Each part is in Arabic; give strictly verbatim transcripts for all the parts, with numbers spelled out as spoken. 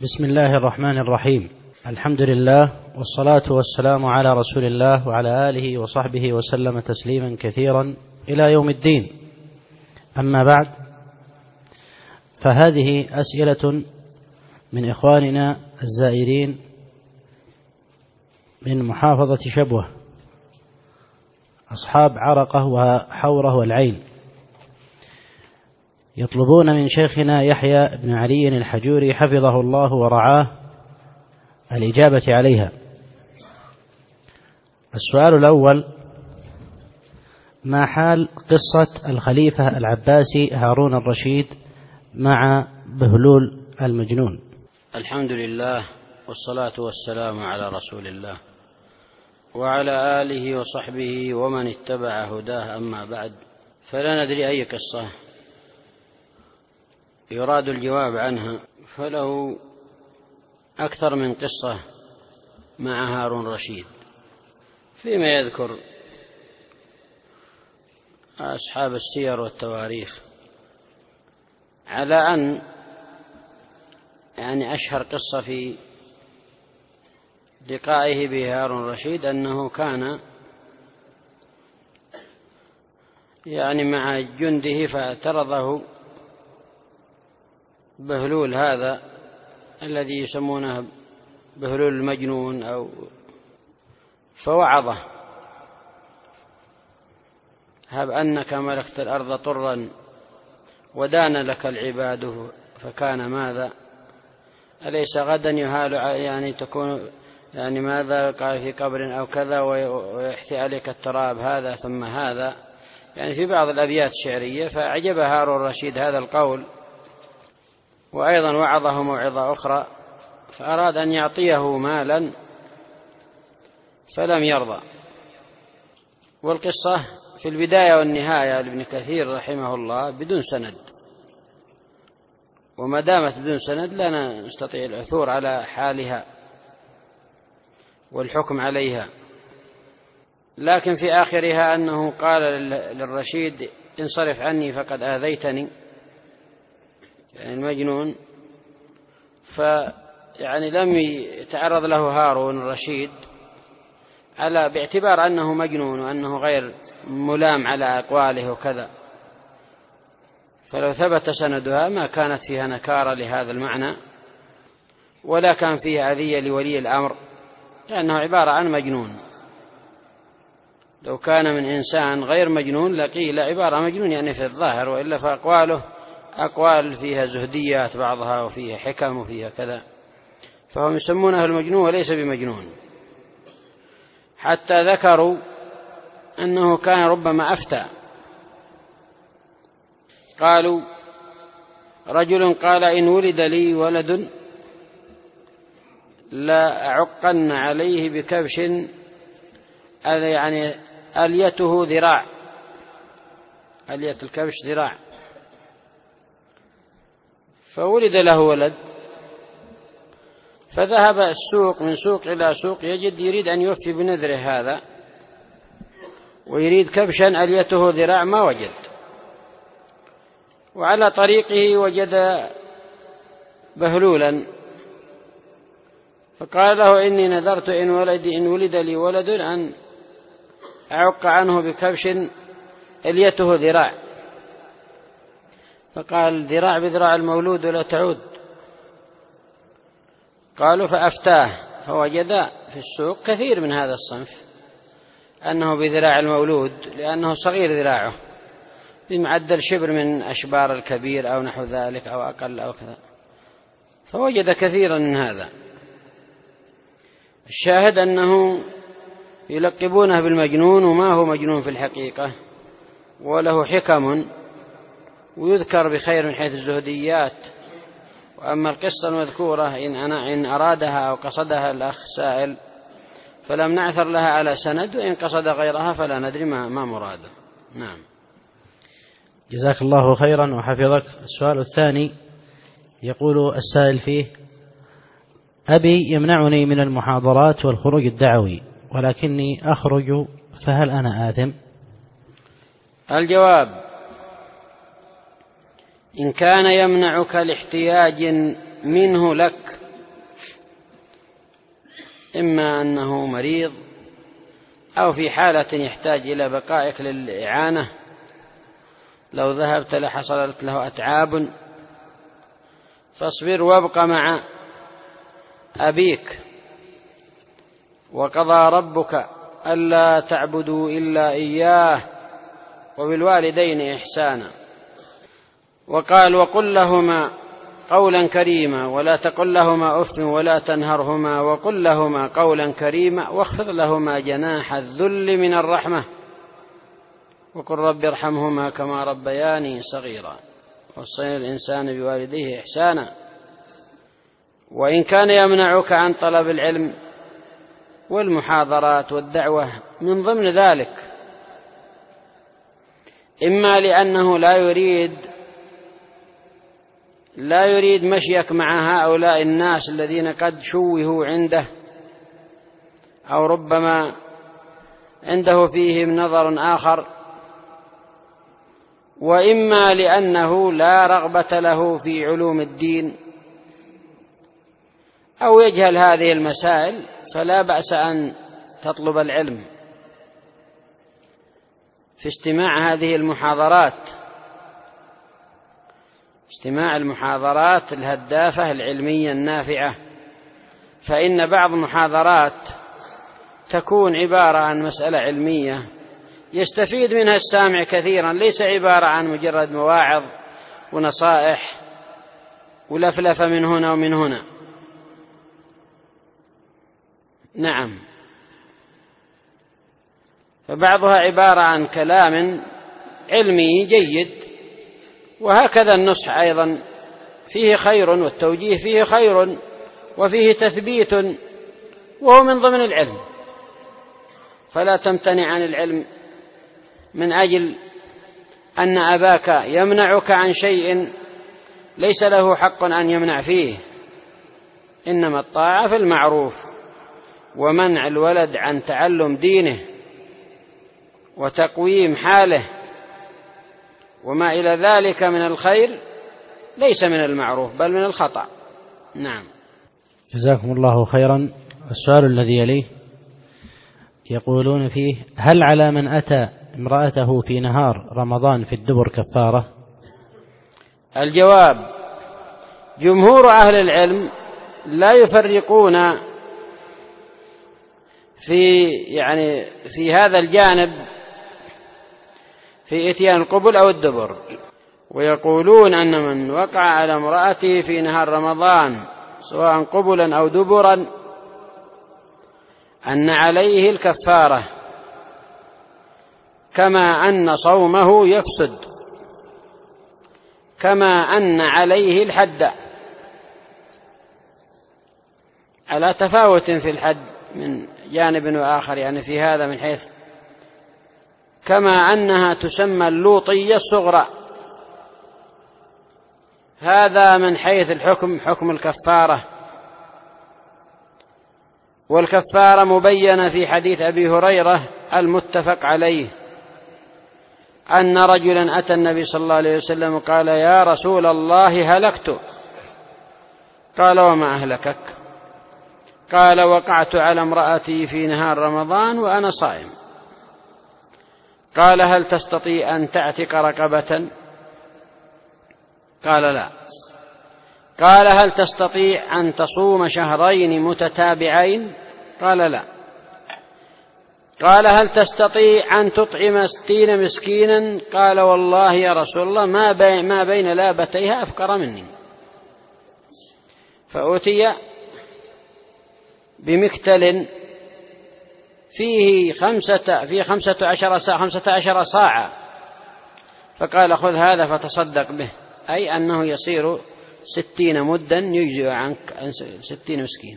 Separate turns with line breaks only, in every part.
بسم الله الرحمن الرحيم. الحمد لله والصلاة والسلام على رسول الله وعلى آله وصحبه وسلم تسليما كثيرا إلى يوم الدين. أما بعد، فهذه أسئلة من إخواننا الزائرين من محافظة شبوة، أصحاب عرقة وحوره والعين، يطلبون من شيخنا يحيى بن علي الحجوري حفظه الله ورعاه الإجابة عليها. السؤال الأول: ما حال قصة الخليفة العباسي هارون الرشيد مع بهلول المجنون؟
الحمد لله والصلاة والسلام على رسول الله وعلى آله وصحبه ومن اتبع هداه. أما بعد، فلا ندري أي قصة يراد الجواب عنها، فله أكثر من قصة مع هارون الرشيد، فيما يذكر أصحاب السير والتواريخ، على أن يعني أشهر قصة في لقائه بهارون الرشيد أنه كان يعني مع جنده فاعترضه بهلول هذا الذي يسمونه بهلول المجنون أو فوعظه: هب أنك ملكت الأرض طرا ودان لك العباد فكان ماذا، أليس غدا يهال يعني تكون يعني ماذا قال في قبر أو كذا ويحثي عليك التراب هذا ثم هذا، يعني في بعض الأبيات الشعرية. فأعجب هارون الرشيد هذا القول، وأيضا وعظه موعظة أخرى، فأراد أن يعطيه مالا فلم يرضى. والقصة في البداية والنهاية لابن كثير رحمه الله بدون سند، وما دامت بدون سند لا نستطيع العثور على حالها والحكم عليها. لكن في آخرها أنه قال للرشيد: انصرف عني فقد آذيتني، يعني المجنون. فيعني لم يتعرض له هارون الرشيد على باعتبار أنه مجنون وأنه غير ملام على أقواله وكذا، فلو ثبت سندها ما كانت فيها نكارة لهذا المعنى، ولا كان فيها أذية لولي الأمر، لأنه عبارة عن مجنون. لو كان من إنسان غير مجنون لقيل عبارة مجنون يعني في الظاهر، وإلا فأقواله أقوال فيها زهديات بعضها وفيها حكم وفيها كذا، فهم يسمونه المجنون وليس بمجنون. حتى ذكروا أنه كان ربما أفتى، قالوا: رجل قال إن ولد لي ولد لا أعقن عليه بكبش يعني أليته ذراع، ألية الكبش ذراع. فولد له ولد، فذهب السوق من سوق إلى سوق يجد يريد أن يوفي بنذره هذا ويريد كبشا أليته ذراع، ما وجد. وعلى طريقه وجد بهلولا، فقال له: إني نذرت إن ولد إن ولد لي ولد أن أعق عنه بكبش أليته ذراع. فقال: ذراع بذراع المولود ولا تعود. قالوا: فأفتاه، فوجد في السوق كثير من هذا الصنف أنه بذراع المولود، لأنه صغير ذراعه بمعدل شبر من أشبار الكبير أو نحو ذلك أو أقل أو كذا، فوجد كثيرا من هذا. الشاهد أنه يلقبونه بالمجنون، وما هو مجنون في الحقيقة، وله حكم ويذكر بخير من حيث الزهديات. وأما القصة المذكورة إن أنا إن أرادها أو قصدها الأخ سائل فلم نعثر لها على سند، وإن قصد غيرها فلا ندري ما, ما مراده. نعم.
جزاك الله خيرا وحفظك. السؤال الثاني يقول السائل فيه: أبي يمنعني من المحاضرات والخروج الدعوي ولكني أخرج، فهل أنا آثم؟
الجواب: إن كان يمنعك لاحتياج منه لك إما أنه مريض أو في حالة يحتاج إلى بقائك للإعانة، لو ذهبت لحصلت له أتعاب، فاصبر وابق مع أبيك. وقضى ربك ألا تعبدوا إلا إياه وبالوالدين إحسانا. وقال وقل لهما قولا كريما ولا تقل لهما أف ولا تنهرهما وقل لهما قولا كريما واخفض لهما جناح الذل من الرحمة وقل رب ارحمهما كما ربياني صغيرا. وصينا الإنسان بوالديه إحسانا. وإن كان يمنعك عن طلب العلم والمحاضرات والدعوة من ضمن ذلك، إما لأنه لا يريد لا يريد مشيك مع هؤلاء الناس الذين قد شوهوا عنده، أو ربما عنده فيهم نظر آخر، وإما لأنه لا رغبة له في علوم الدين أو يجهل هذه المسائل، فلا بأس أن تطلب العلم في استماع هذه المحاضرات، استماع المحاضرات الهدافة العلمية النافعة. فإن بعض المحاضرات تكون عبارة عن مسألة علمية يستفيد منها السامع كثيرا، ليس عبارة عن مجرد مواعظ ونصائح ولفلفة من هنا ومن هنا. نعم، فبعضها عبارة عن كلام علمي جيد، وهكذا النصح أيضا فيه خير، والتوجيه فيه خير وفيه تثبيت، وهو من ضمن العلم. فلا تمتنع عن العلم من أجل أن أباك يمنعك عن شيء ليس له حق أن يمنع فيه. إنما الطاعة في المعروف، ومنع الولد عن تعلم دينه وتقويم حاله وما إلى ذلك من الخير ليس من المعروف بل من الخطأ. نعم.
جزاكم الله خيرا. السؤال الذي يليه يقولون فيه: هل على من أتى امرأته في نهار رمضان في الدبر كفارة؟
الجواب: جمهور أهل العلم لا يفرقون في يعني في هذا الجانب في إتيان القبل أو الدبر، ويقولون أن من وقع على امرأته في نهار رمضان سواء قبلا أو دبرا أن عليه الكفارة، كما أن صومه يفسد، كما أن عليه الحد، على تفاوت في الحد من جانب وآخر، يعني في هذا من حيث كما أنها تسمى اللوطية الصغرى، هذا من حيث الحكم حكم الكفارة. والكفارة مبينة في حديث أبي هريرة المتفق عليه أن رجلا أتى النبي صلى الله عليه وسلم قال: يا رسول الله هلكت. قال: وما أهلكك؟ قال: وقعت على امرأتي في نهار رمضان وأنا صائم. قال: هل تستطيع أن تعتق رقبة؟ قال: لا. قال: هل تستطيع أن تصوم شهرين متتابعين؟ قال: لا. قال: هل تستطيع أن تطعم ستين مسكينا؟ قال: والله يا رسول الله ما بين, ما بين لابتيها أفقر مني. فأتي بمكتل فيه خمسة في خمسة عشر ساعة خمسة عشر صاعا، فقال: خذ هذا فتصدق به، أي أنه يصير ستين مدا يجزئ عنك عن ستين مسكين.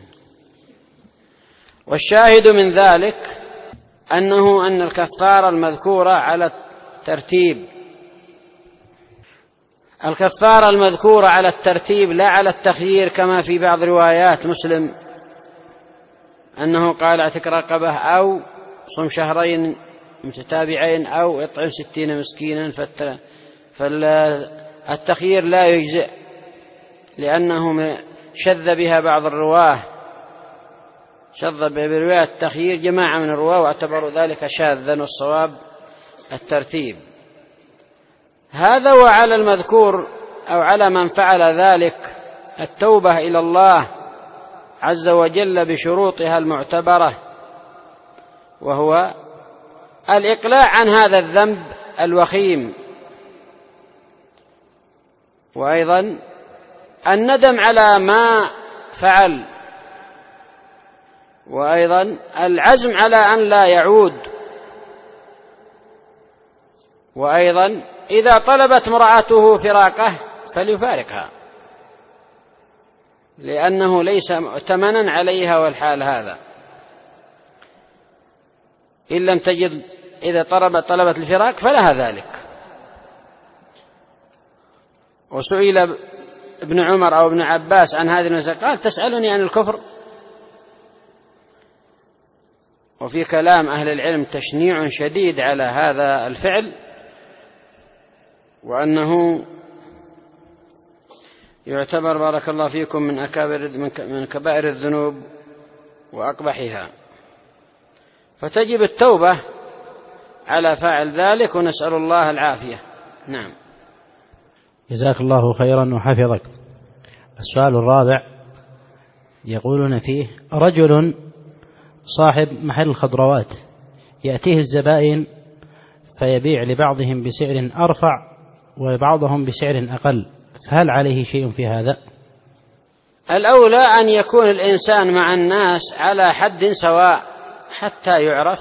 والشاهد من ذلك أنه أن الكفارة المذكورة على الترتيب، الكفارة المذكورة على الترتيب لا على التخيير، كما في بعض روايات مسلم أنه قال: اعتق رقبة أو صم شهرين متتابعين أو اطعم ستين مسكينا. فالتخيير لا يجزئ، لأنه شذ بها بعض الرواه، شذ برواية التخيير جماعة من الرواة واعتبروا ذلك شاذا، والصواب الترتيب. هذا وعلى المذكور أو على من فعل ذلك التوبة إلى الله عز وجل بشروطها المعتبرة، وهو الإقلاع عن هذا الذنب الوخيم، وأيضا الندم على ما فعل، وأيضا العزم على أن لا يعود، وأيضا إذا طلبت امرأته فراقه فليفارقها، لأنه ليس مؤتمنا عليها والحال هذا. إن لم تجد إذا طلبت طلبت الفراق فلها ذلك. وسئل ابن عمر أو ابن عباس عن هذه المسألة قال: تسألني عن الكفر؟ وفي كلام أهل العلم تشنيع شديد على هذا الفعل، وأنه يعتبر بارك الله فيكم من أكابر من كبائر الذنوب وأقبحها، فتجب التوبة على فاعل ذلك، ونسأل الله العافية. نعم.
جزاك الله خيرا وحفظك. السؤال الرابع يقولون فيه: رجل صاحب محل خضروات يأتيه الزبائن فيبيع لبعضهم بسعر أرفع وبعضهم بسعر أقل، هل عليه شيء في هذا؟
الأولى أن يكون الإنسان مع الناس على حد سواء حتى يعرف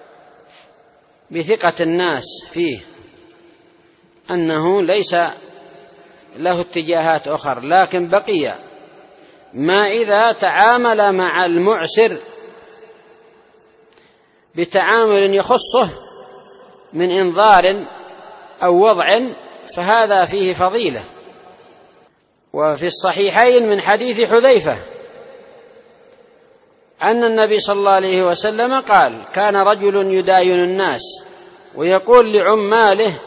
بثقة الناس فيه أنه ليس له اتجاهات أخرى، لكن بقي ما إذا تعامل مع المعسر بتعامل يخصه من إنظار أو وضع فهذا فيه فضيلة. وفي الصحيحين من حديث حذيفة أن النبي صلى الله عليه وسلم قال: كان رجل يداين الناس ويقول لعماله: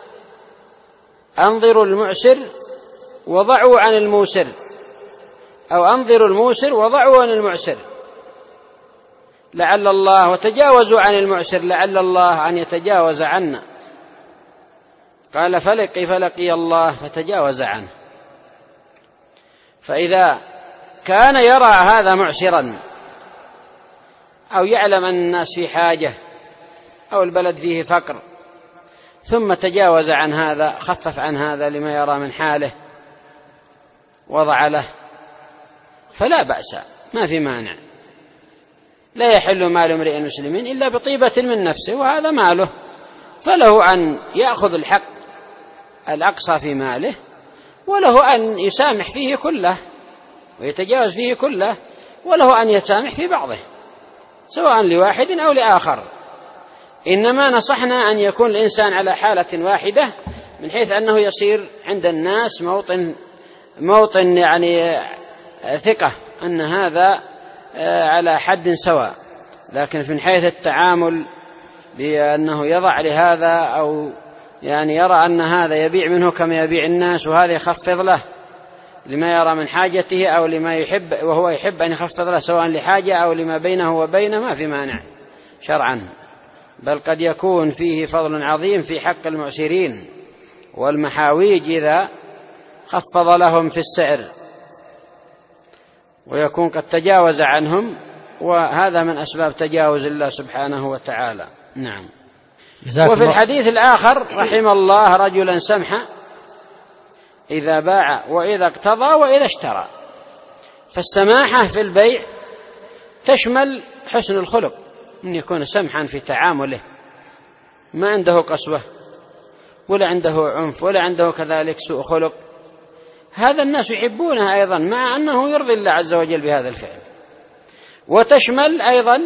أنظروا المعسر وضعوا عن الموسر، أو أنظروا الموسر وضعوا عن المعسر لعل الله، وتجاوزوا عن المعسر لعل الله أن يتجاوز عنا. قال: فلقي فلقي الله فتجاوز عنه. فإذا كان يرى هذا معسرا أو يعلم أن الناس في حاجة أو البلد فيه فقر ثم تجاوز عن هذا، خفف عن هذا لما يرى من حاله وضع له، فلا بأس، ما في مانع. لا يحل مال امرئ مسلم إلا بطيبة من نفسه، وهذا ماله، فله أن يأخذ الحق الأقصى في ماله، وله أن يسامح فيه كله ويتجاوز فيه كله، وله أن يسامح في بعضه سواء لواحد أو لآخر. إنما نصحنا أن يكون الإنسان على حالة واحدة، من حيث أنه يصير عند الناس موطن موطن يعني ثقة أن هذا على حد سواء. لكن من حيث التعامل بأنه يضع لهذا أو يعني يرى أن هذا يبيع منه كما يبيع الناس، وهذا يخفض له لما يرى من حاجته أو لما يحب وهو يحب أن يخفض له سواء لحاجة أو لما بينه وبينه، ما في مانع شرعا، بل قد يكون فيه فضل عظيم في حق المعسرين والمحاويج إذا خفض لهم في السعر، ويكون قد تجاوز عنهم، وهذا من أسباب تجاوز الله سبحانه وتعالى. نعم. وفي الحديث الآخر: رحم الله رجلا سمحا إذا باع وإذا اقتضى وإذا اشترى. فالسماحة في البيع تشمل حسن الخلق، أن يكون سمحا في تعامله، ما عنده قسوة ولا عنده عنف ولا عنده كذلك سوء خلق، هذا الناس يحبونه أيضا، مع أنه يرضي الله عز وجل بهذا الفعل. وتشمل أيضا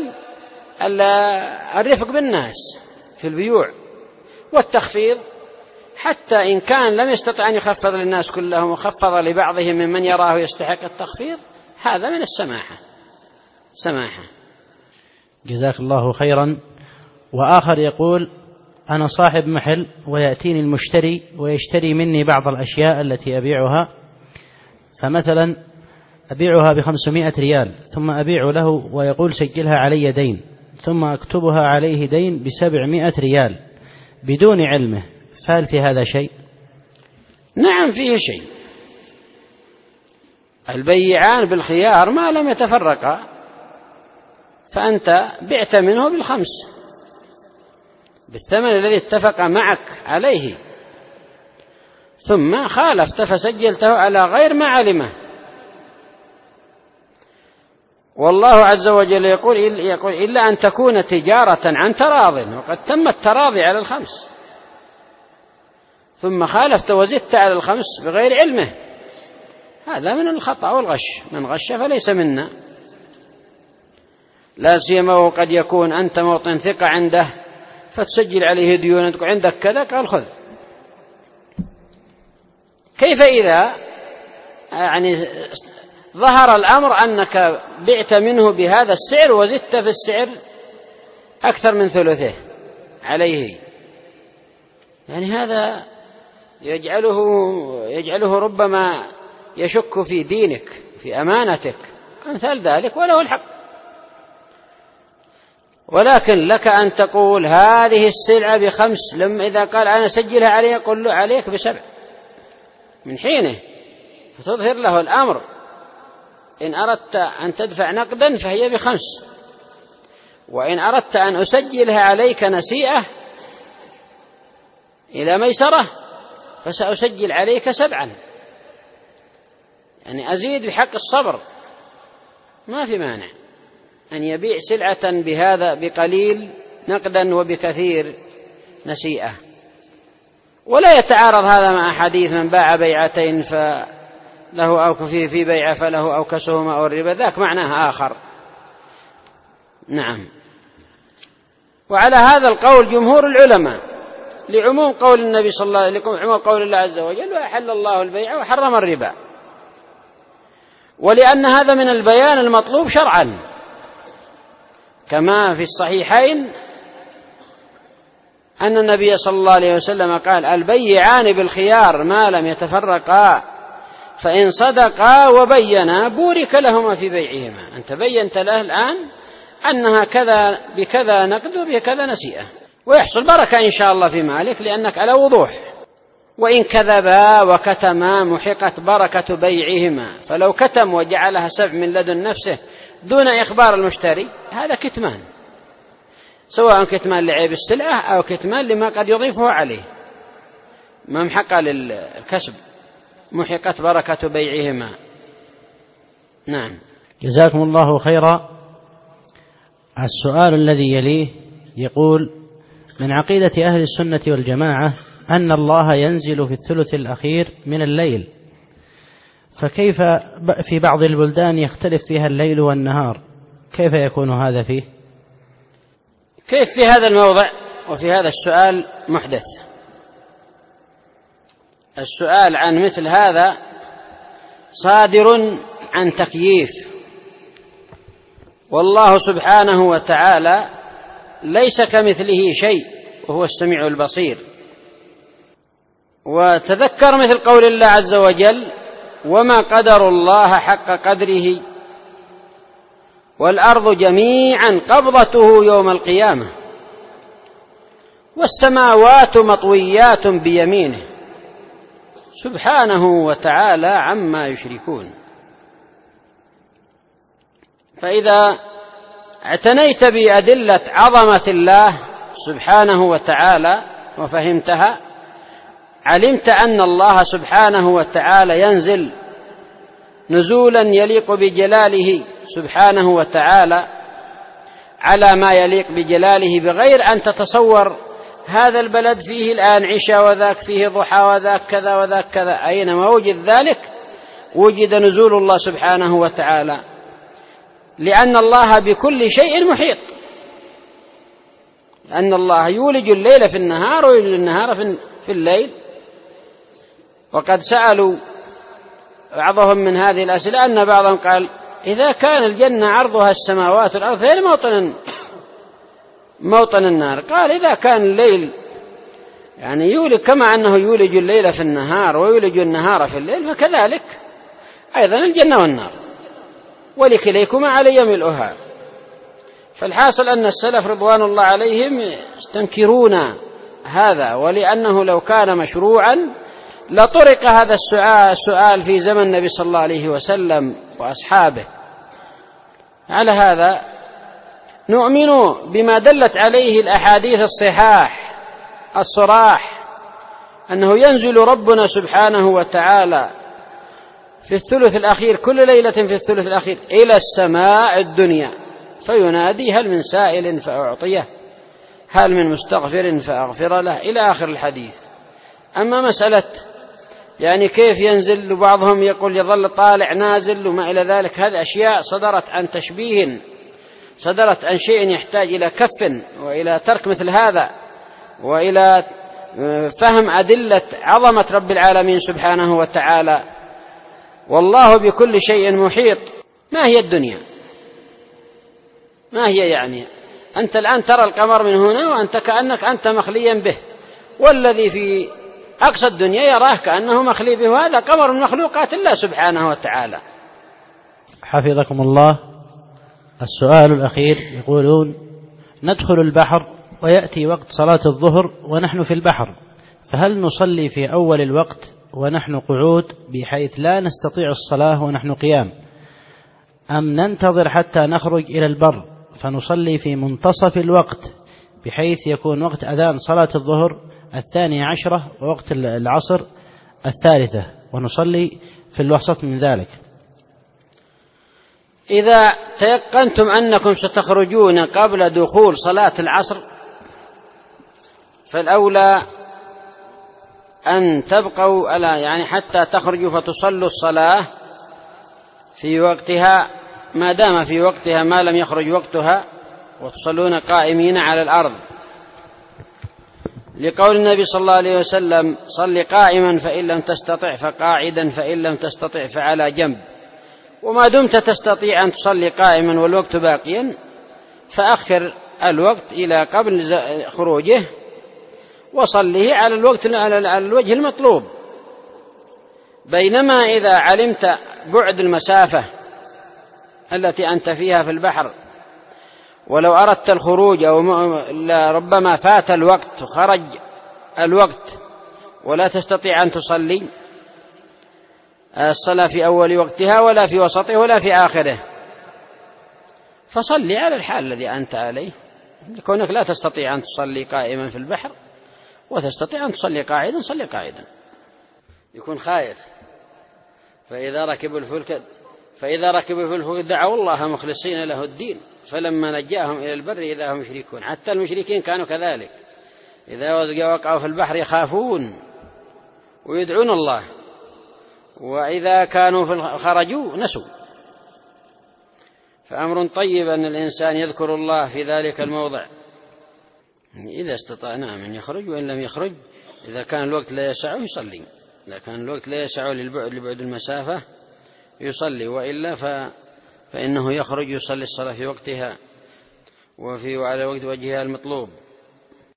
الرفق بالناس في البيوع والتخفيض، حتى إن كان لم يستطع أن يخفض للناس كلهم وخفض لبعضهم ممن يراه يستحق التخفيض، هذا من السماحة. سماحة.
جزاك الله خيرا. وآخر يقول: أنا صاحب محل ويأتيني المشتري ويشتري مني بعض الأشياء التي أبيعها، فمثلا أبيعها بخمسمائة ريال ثم أبيع له ويقول سجلها علي دين ثم أكتبها عليه دين بسبعمائة ريال بدون علمه، فهل في هذا شيء؟
نعم فيه شيء. البيعان بالخيار ما لم يتفرقا، فأنت بعت منه بالخمس بالثمن الذي اتفق معك عليه، ثم خالفت فسجلته على غير ما علمه. والله عز وجل يقول يقول إلا أن تكون تجارة عن تراض، وقد تم التراضي على الخمس، ثم خالفت وزدت على الخمس بغير علمه، هذا من الخطأ والغش، من غش فليس منا. لا سيما وقد يكون أنت موطن ثقة عنده فتسجل عليه ديون، تقول عندك كذا، قال خذ. كيف إذا يعني ظهر الأمر أنك بعت منه بهذا السعر وزدت في السعر أكثر من ثلثه عليه؟ يعني هذا يجعله يجعله ربما يشك في دينك، في أمانتك، أمثال ذلك، وله الحق. ولكن لك أن تقول هذه السلعة بخمس، لما إذا قال أنا سجلها عليه قل له عليك بسبع من حينه، فتظهر له الأمر. إن أردت أن تدفع نقدا فهي بخمس، وإن أردت أن أسجلها عليك نسيئة إلى ميسرة فسأسجل عليك سبعا، يعني أزيد بحق الصبر. ما في مانع أن يبيع سلعة بهذا بقليل نقدا وبكثير نسيئة، ولا يتعارض هذا مع حديث من باع بيعتين فله أو في في بيع فله أو كسهما أو الربا، ذاك معناه آخر. نعم. وعلى هذا القول جمهور العلماء، لعموم قول النبي صلى الله عليه وسلم، عموم قول الله عز وجل وأحل الله البيع وحرم الربا، ولأن هذا من البيان المطلوب شرعا، كما في الصحيحين أن النبي صلى الله عليه وسلم قال البيعان بالخيار ما لم يتفرقا فإن صدقا وبينا بورك لهما في بيعهما. أنت بينت له الآن أنها كذا بكذا نقد وبكذا نسيئة، ويحصل بركة إن شاء الله في مالك لأنك على وضوح. وإن كذبا وكتما محقت بركة بيعهما، فلو كتم وجعلها سبع من لدن نفسه دون إخبار المشتري هذا كتمان، سواء كتمان لعيب السلعة أو كتمان لما قد يضيفه عليه، ما محق للكسب، محقت بركة بيعهما. نعم.
جزاكم الله خيرا. السؤال الذي يليه يقول: من عقيدة أهل السنة والجماعة أن الله ينزل في الثلث الأخير من الليل، فكيف في بعض البلدان يختلف فيها الليل والنهار، كيف يكون هذا فيه؟
كيف في هذا الموضع وفي هذا السؤال محدث. السؤال عن مثل هذا صادر عن تكييف، والله سبحانه وتعالى ليس كمثله شيء وهو السميع البصير. وتذكر مثل قول الله عز وجل: وما قدر الله حق قدره والأرض جميعا قبضته يوم القيامة والسماوات مطويات بيمينه سبحانه وتعالى عما يشركون. فإذا اعتنيت بأدلة عظمة الله سبحانه وتعالى وفهمتها، علمت أن الله سبحانه وتعالى ينزل نزولا يليق بجلاله سبحانه وتعالى على ما يليق بجلاله، بغير أن تتصور هذا البلد فيه الآن عشاء وذاك فيه ضحى وذاك كذا وذاك كذا. أينما وجد ذلك وجد نزول الله سبحانه وتعالى، لأن الله بكل شيء محيط، لأن الله يولج الليل في النهار ويولج النهار في الليل. وقد سألوا بعضهم من هذه الأسئلة أن بعضهم قال: إذا كان الجنة عرضها السماوات والأرض فين موطن موطن النار؟ قال: إذا كان الليل يعني يولج كما أنه يولج الليل في النهار ويولج النهار في الليل، فكذلك أيضا الجنة والنار. ولكليكما علي ملؤها. فالحاصل أن السلف رضوان الله عليهم يستنكرون هذا، ولأنه لو كان مشروعا لطرق هذا السؤال في زمن النبي صلى الله عليه وسلم وأصحابه. على هذا نؤمن بما دلت عليه الأحاديث الصحاح الصراح أنه ينزل ربنا سبحانه وتعالى في الثلث الأخير كل ليلة في الثلث الأخير إلى السماء الدنيا فينادي هل من سائل فأعطيه، هل من مستغفر فأغفر له، إلى آخر الحديث. أما مسألة يعني كيف ينزل، وبعضهم يقول يظل طالع نازل وما إلى ذلك، هذه أشياء صدرت عن تشبيه، صدرت عن شيء يحتاج إلى كف وإلى ترك مثل هذا وإلى فهم أدلة عظمة رب العالمين سبحانه وتعالى. والله بكل شيء محيط. ما هي الدنيا؟ ما هي يعني؟ أنت الآن ترى القمر من هنا وأنت كأنك أنت مخليا به، والذي في أقصى الدنيا يراه كأنه مخلي به، وهذا قمر من مخلوقات الله سبحانه وتعالى.
حفظكم الله. السؤال الأخير يقولون: ندخل البحر ويأتي وقت صلاة الظهر ونحن في البحر، فهل نصلي في أول الوقت ونحن قعود بحيث لا نستطيع الصلاة ونحن قيام، أم ننتظر حتى نخرج إلى البر فنصلي في منتصف الوقت بحيث يكون وقت أذان صلاة الظهر الثانية عشرة ووقت العصر الثالثة ونصلي في الوسط من ذلك؟
إذا تيقنتم أنكم ستخرجون قبل دخول صلاة العصر فالأولى أن تبقوا على يعني حتى تخرجوا فتصلوا الصلاة في وقتها ما دام في وقتها ما لم يخرج وقتها، وتصلون قائمين على الأرض، لقول النبي صلى الله عليه وسلم: صل قائما فإن لم تستطع فقاعدا فإن لم تستطع فعلى جنب. وما دمت تستطيع أن تصلي قائما والوقت باقيا فأخر الوقت إلى قبل خروجه وصليه على الوقت على الوجه المطلوب. بينما إذا علمت بعد المسافة التي أنت فيها في البحر ولو أردت الخروج أو ربما فات الوقت وخرج الوقت ولا تستطيع أن تصلي الصلاة في أول وقتها ولا في وسطه ولا في آخره، فصلي على الحال الذي أنت عليه، لكونك لا تستطيع أن تصلي قائما في البحر وتستطيع أن تصلي قاعدا صلي قاعدا. يكون خائف. فإذا ركبوا الفلك فإذا ركبوا الفلك دعوا الله مخلصين له الدين فلما نجاهم إلى البر إذا هم يشركون. حتى المشركين كانوا كذلك، إذا وقعوا في البحر يخافون ويدعون الله، وإذا كانوا في خرجوا نسوا. فأمر طيب أن الإنسان يذكر الله في ذلك الموضع إذا استطاع نعم أن يخرج، وإن لم يخرج إذا كان الوقت لا يسعه يصلي، إذا كان الوقت لا يسعه للبعد لبعد المسافة يصلي، وإلا ف... فإنه يخرج يصلي الصلاة في وقتها وفي وعلى وقت وجهها المطلوب.